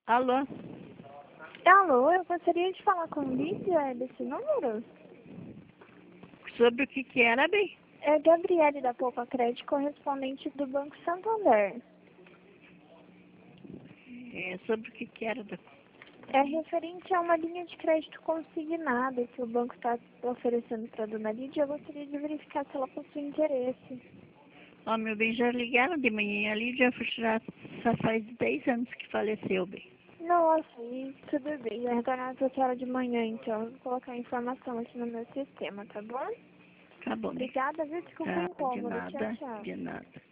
Alô? Alô, eu gostaria de falar com Lídia desse número. Sobre o que era, bem? É Gabriele da Poupa Crédito, correspondente do Banco Santander. É, sobre o que era? É referente a uma linha de crédito consignada que o banco está oferecendo para a dona Lídia. Eu gostaria de verificar se ela possui interesse. Ó, meu bem, já ligaram de manhã ali, já faz 10 anos que faleceu, bem. Nossa, e tudo bem. Eu retornar essa hora de manhã, então. Eu vou colocar a informação aqui no meu sistema, tá bom? Tá bom, bem. Obrigada, viu? Desculpa o Tá, de incômodo. Tchau, nada, tchau. de nada.